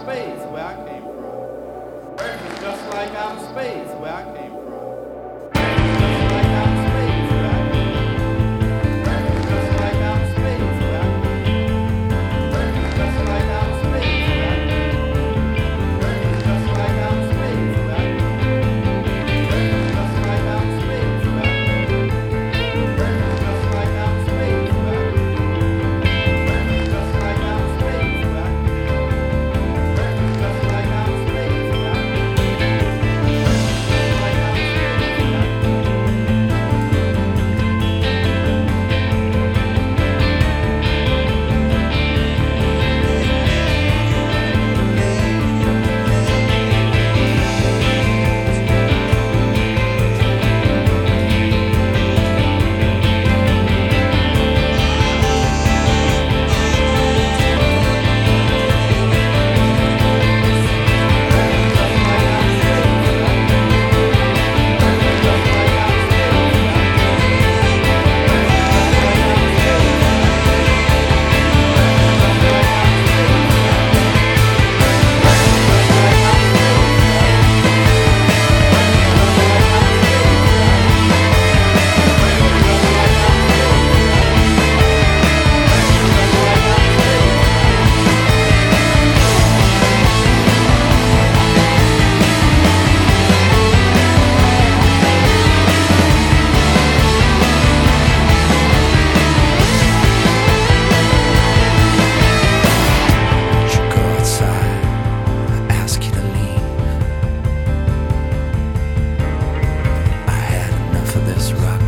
space where I came from. Earth is just like outer space where I came from. Just like outer space where I came from. Earth is just like outer space where I came from. Earth is just like outer space where I came from. Earth is just like outer space where I came from. Earth is just like outer space where I came from. Earth is just like outer space where I came from. Earth is just like outer space where I came from. Earth is just like outer space where I came from. Rock